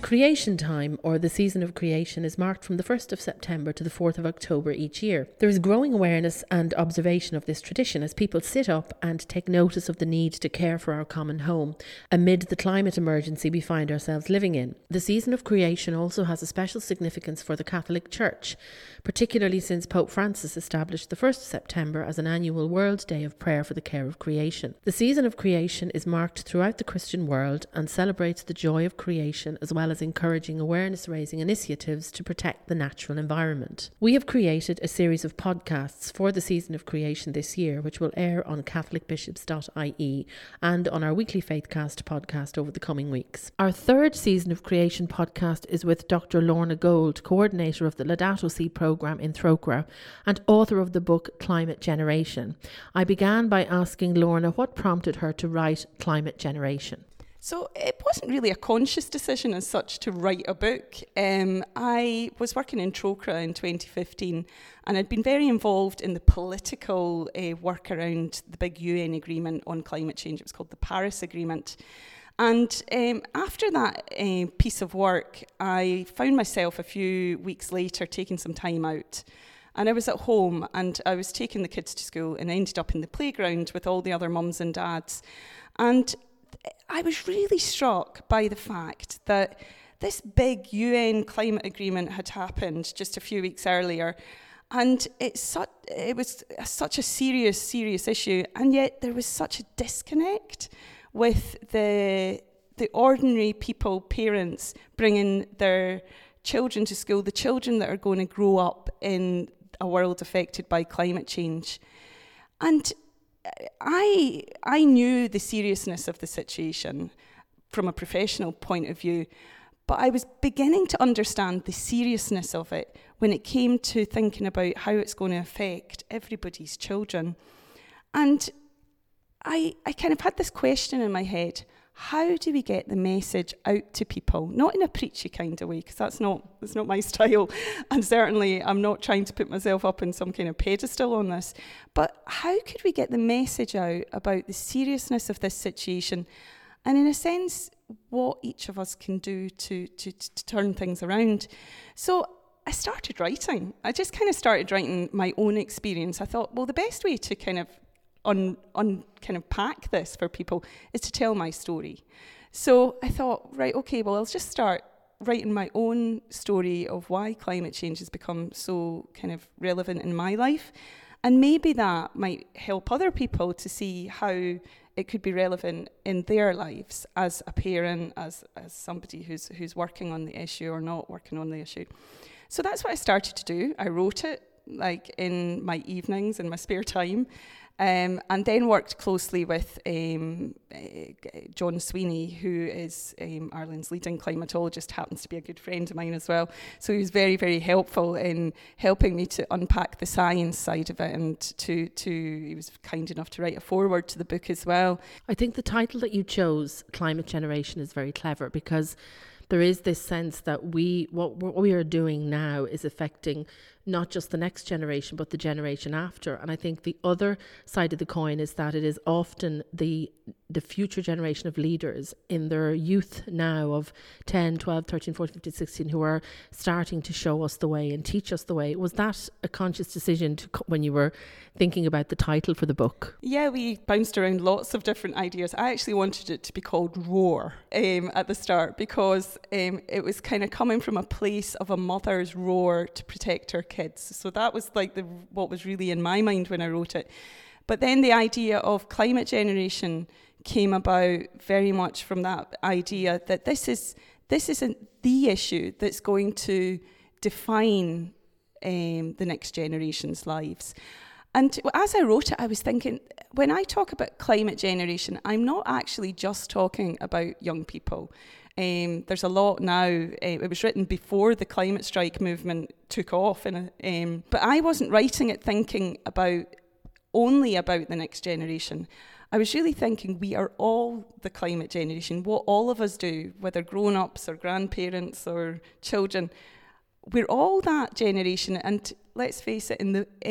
Creation time, or the season of creation, is marked from the 1st of September to the 4th of October each year. There is growing awareness and observation of this tradition as people sit up and take notice of the need to care for our common home amid the climate emergency we find ourselves living in. The season of creation also has a special significance for the Catholic Church, particularly since Pope Francis established the 1st of September as an annual World Day of Prayer for the Care of Creation. The season of creation is marked throughout the Christian world and celebrates the joy of creation as well as encouraging awareness-raising initiatives to protect the natural environment. We have created a series of podcasts for the season of creation this year, which will air on catholicbishops.ie and on our weekly Faithcast podcast over the coming weeks. Our third season of creation podcast is with Dr. Lorna Gold, coordinator of the Laudato Si programme in Throcra and author of the book Climate Generation. I began by asking Lorna what prompted her to write Climate Generation. So it wasn't really a conscious decision as such to write a book. I was working in Throcra in 2015 and I'd been very involved in the political work around the big UN agreement on climate change. It was called the Paris Agreement. And after that piece of work, I found myself a few weeks later taking some time out. And I was at home and I was taking the kids to school and I ended up in the playground with all the other mums and dads. And I was really struck by the fact that this big UN climate agreement had happened just a few weeks earlier, and it was such a serious issue, and yet there was such a disconnect with the ordinary people, parents, bringing their children to school, the children that are going to grow up in a world affected by climate change. And I knew the seriousness of the situation from a professional point of view, but I was beginning to understand the seriousness of it when it came to thinking about how it's going to affect everybody's children. And I kind of had this question in my head: how do we get the message out to people? Not in a preachy kind of way, because that's not my style. And certainly I'm not trying to put myself up in some kind of pedestal on this. But how could we get the message out about the seriousness of this situation? And in a sense, what each of us can do to turn things around. So I started writing. I just kind of started writing my own experience. I thought, well, the best way to kind of unpack this for people is to tell my story. So I thought, right, okay, well, I'll just start writing my own story of why climate change has become so kind of relevant in my life. And maybe that might help other people to see how it could be relevant in their lives as a parent, as somebody who's working on the issue or not working on the issue. So that's what I started to do. I wrote it like in my evenings, in my spare time. And then worked closely with John Sweeney, who is Ireland's leading climatologist, happens to be a good friend of mine as well. So he was very, very helpful in helping me to unpack the science side of it, and he was kind enough to write a foreword to the book as well. I think the title that you chose, Climate Generation, is very clever, because there is this sense that what we are doing now is affecting not just the next generation, but the generation after. And I think the other side of the coin is that it is often the future generation of leaders in their youth now of 10, 12, 13, 14, 15, 16 who are starting to show us the way and teach us the way. Was that a conscious decision when you were thinking about the title for the book? Yeah, we bounced around lots of different ideas. I actually wanted it to be called Roar at the start, because it was kind of coming from a place of a mother's roar to protect her kids. So that was like what was really in my mind when I wrote it. But then the idea of climate generation came about very much from that idea that this isn't the issue that's going to define the next generation's lives. And as I wrote it, I was thinking, when I talk about climate generation, I'm not actually just talking about young people. There's a lot now. It was written before the climate strike movement took off, but I wasn't writing it thinking only about the next generation. I was really thinking we are all the climate generation. What all of us do, whether grown-ups or grandparents or children, we're all that generation. And let's face it, in the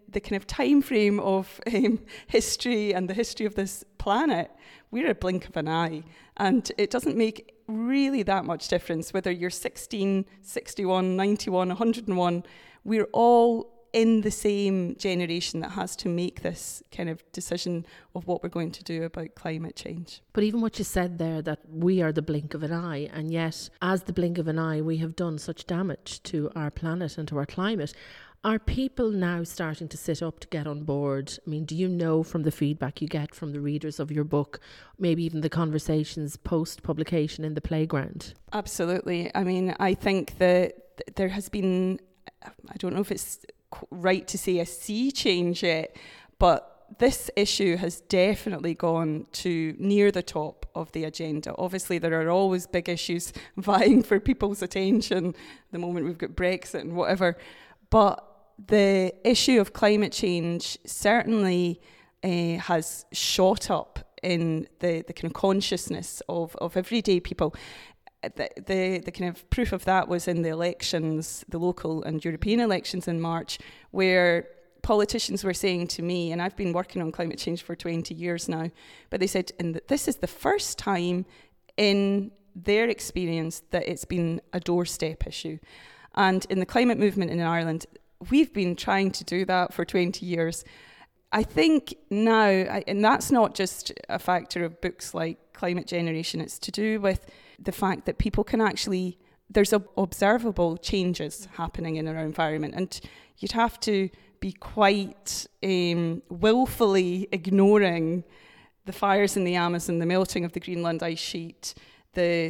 the kind of time frame of history and the history of this planet, we're a blink of an eye. And it doesn't make really that much difference whether you're 16, 61, 91, 101. We're all in the same generation that has to make this kind of decision of what we're going to do about climate change. But even what you said there, that we are the blink of an eye, and yet as the blink of an eye we have done such damage to our planet and to our climate. Are people now starting to sit up to get on board? I mean, do you know from the feedback you get from the readers of your book, maybe even the conversations post-publication in the playground? Absolutely. I mean, I think that there has been, I don't know if it's right to say a sea change yet, but this issue has definitely gone to near the top of the agenda. Obviously, there are always big issues vying for people's attention. The moment we've got Brexit and whatever. But the issue of climate change certainly has shot up in the kind of consciousness of everyday people. The kind of proof of that was in the elections, the local and European elections in March, where politicians were saying to me, and I've been working on climate change for 20 years now, but they said, and this is the first time in their experience that it's been a doorstep issue. And in the climate movement in Ireland, we've been trying to do that for 20 years. I think now, and that's not just a factor of books like Climate Generation, it's to do with the fact that people can actually, there's observable changes happening in our environment, and you'd have to be quite willfully ignoring the fires in the Amazon, the melting of the Greenland ice sheet, the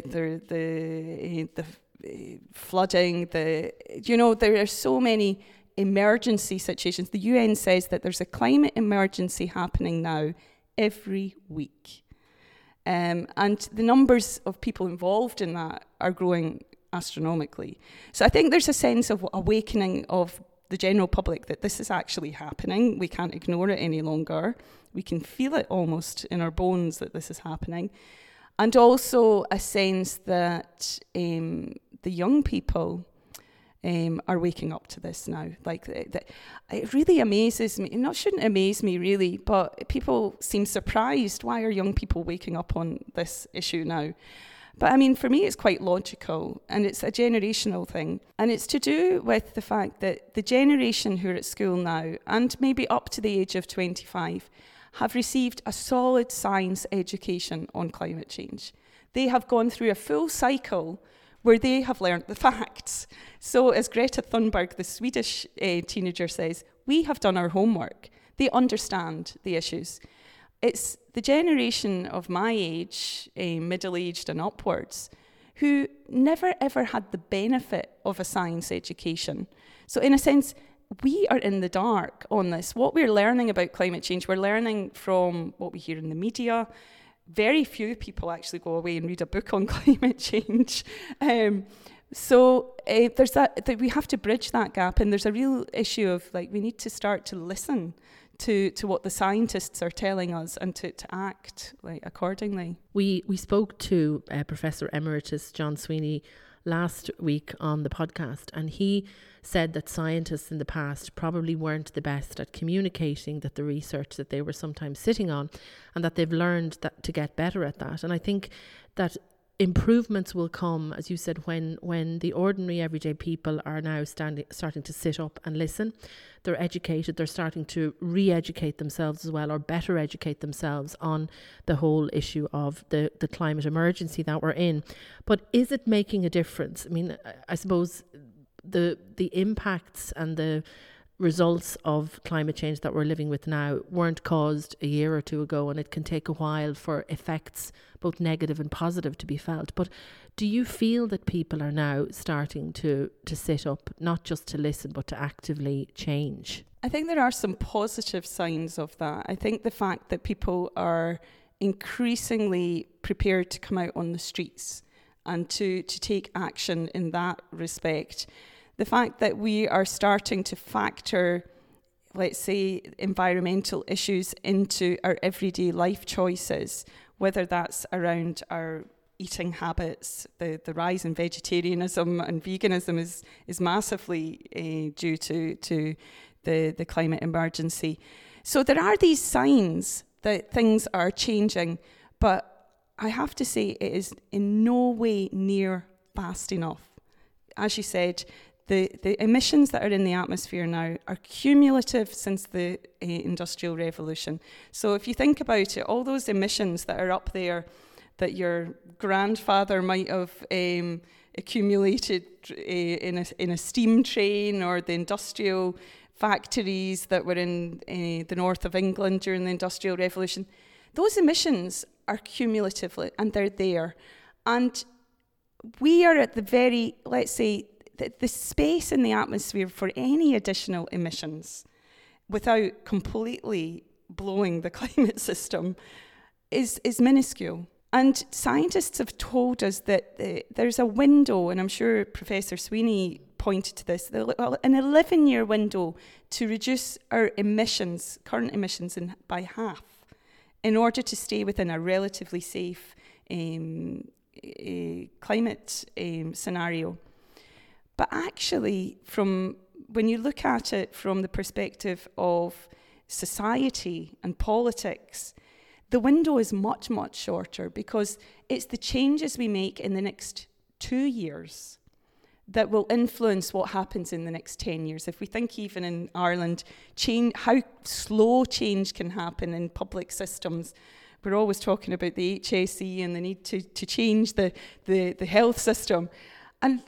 flooding, there are so many emergency situations. The UN says that there's a climate emergency happening now every week. And the numbers of people involved in that are growing astronomically. So I think there's a sense of awakening of the general public that this is actually happening. We can't ignore it any longer. We can feel it almost in our bones that this is happening. And also a sense that the young people are waking up to this now. Like, it really amazes me. It shouldn't amaze me really, but people seem surprised. Why are young people waking up on this issue now? But I mean, for me, it's quite logical, and it's a generational thing. And it's to do with the fact that the generation who are at school now, and maybe up to the age of 25, have received a solid science education on climate change. They have gone through a full cycle where they have learnt the facts. So as Greta Thunberg, the Swedish teenager, says, we have done our homework. They understand the issues. It's the generation of my age, middle-aged and upwards, who never ever had the benefit of a science education. So in a sense, we are in the dark on this. What we're learning about climate change, we're learning from what we hear in the media. Very few people actually go away and read a book on climate change. So there's that we have to bridge that gap, and there's a real issue of we need to start to listen to what the scientists are telling us and to act accordingly. We spoke to Professor Emeritus John Sweeney last week on the podcast, and he said that scientists in the past probably weren't the best at communicating the research that they were sometimes sitting on, and that they've learned that to get better at that. And I think that improvements will come, as you said, when the ordinary everyday people are now starting to sit up and listen. They're educated, they're starting to re-educate themselves as well, or better educate themselves on the whole issue of the climate emergency that we're in. But is it making a difference? I mean, I suppose the impacts and the results of climate change that we're living with now weren't caused a year or two ago, and it can take a while for effects, both negative and positive, to be felt. But do you feel that people are now starting to sit up, not just to listen, but to actively change? I think there are some positive signs of that. I think the fact that people are increasingly prepared to come out on the streets and to take action in that respect. The fact that we are starting to factor, let's say, environmental issues into our everyday life choices, whether that's around our eating habits. The rise in vegetarianism and veganism is massively due to the climate emergency. So there are these signs that things are changing, but I have to say it is in no way near fast enough. As you said, the emissions that are in the atmosphere now are cumulative since the Industrial Revolution. So if you think about it, all those emissions that are up there that your grandfather might have accumulated in a steam train, or the industrial factories that were in the north of England during the Industrial Revolution, those emissions are cumulative and they're there. And we are at the very, let's say, the space in the atmosphere for any additional emissions without completely blowing the climate system is minuscule. And scientists have told us that there's a window, and I'm sure Professor Sweeney pointed to this, an 11-year window to reduce our emissions, current emissions, by half, in order to stay within a relatively safe climate scenario. But actually, when you look at it from the perspective of society and politics, the window is much, much shorter, because it's the changes we make in the next 2 years that will influence what happens in the next 10 years. If we think even in Ireland, how slow change can happen in public systems. We're always talking about the HSE and the need to change the health system. And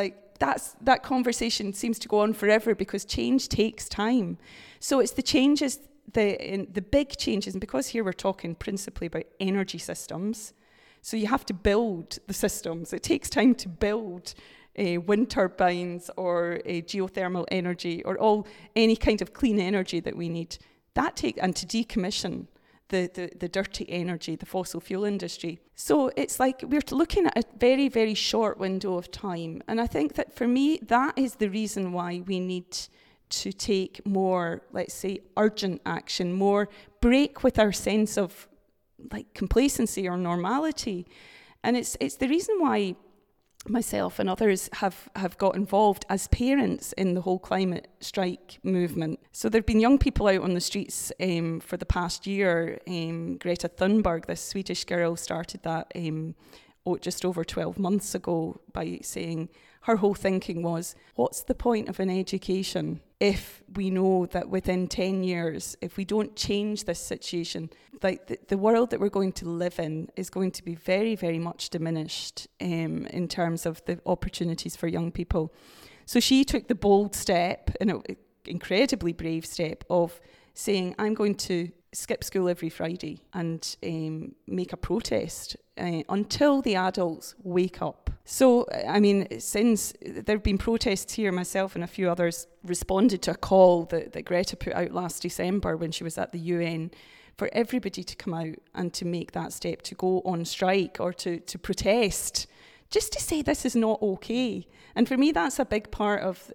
that conversation seems to go on forever, because change takes time. So it's the changes, the big changes, and because here we're talking principally about energy systems, so you have to build the systems. It takes time to build wind turbines or geothermal energy, or any kind of clean energy that we need. And to decommission the dirty energy, the fossil fuel industry. So it's like we're looking at a very, very short window of time. And I think that for me, that is the reason why we need to take more, let's say, urgent action, more break with our sense of complacency or normality. And it's the reason why myself and others have got involved as parents in the whole climate strike movement. So there have been young people out on the streets for the past year. Greta Thunberg, this Swedish girl, started that just over 12 months ago by saying her whole thinking was, what's the point of an education if we know that within 10 years, if we don't change this situation, the world that we're going to live in is going to be very, very much diminished in terms of the opportunities for young people. So she took the bold step, an incredibly brave step, of saying, I'm going to skip school every Friday and make a protest until the adults wake up. So, I mean, since there have been protests here, myself and a few others responded to a call that Greta put out last December when she was at the UN for everybody to come out and to make that step, to go on strike or to protest, just to say this is not okay. And for me, that's a big part of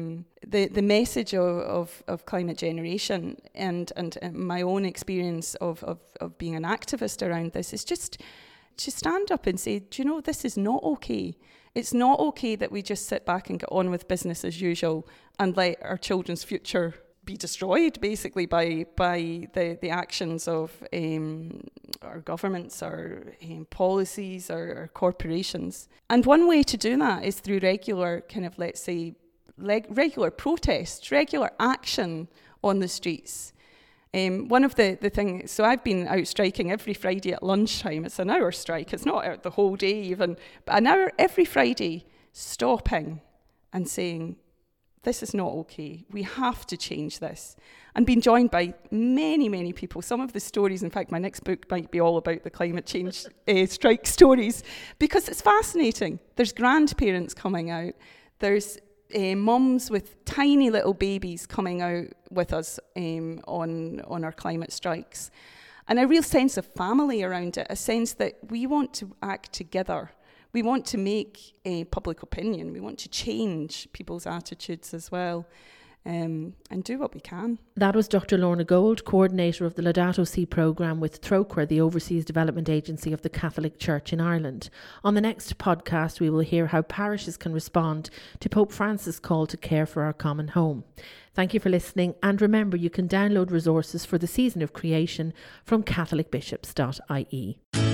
the message of Climate Generation and my own experience of being an activist around this is just to stand up and say, do you know, this is not okay. It's not okay that we just sit back and get on with business as usual and let our children's future be destroyed, basically, by the actions of our governments, our policies, our corporations. And one way to do that is through regular kind of, let's say, regular protests, regular action on the streets. One of the things, so I've been out striking every Friday at lunchtime. It's an hour strike. It's not out the whole day even, but an hour every Friday, stopping and saying, this is not okay. We have to change this. And being joined by many, many people. Some of the stories, in fact, my next book might be all about the climate change strike stories, because it's fascinating. There's grandparents coming out. There's mums with tiny little babies coming out with us on our climate strikes. And a real sense of family around it, a sense that we want to act together. We want to make public opinion. We want to change people's attitudes as well. and do what we can. That was Dr. Lorna Gold, coordinator of the Laudato Si programme with Trócaire, the Overseas Development Agency of the Catholic Church in Ireland. On the next podcast, we will hear how parishes can respond to Pope Francis' call to care for our common home. Thank you for listening, and remember, you can download resources for the Season of Creation from catholicbishops.ie.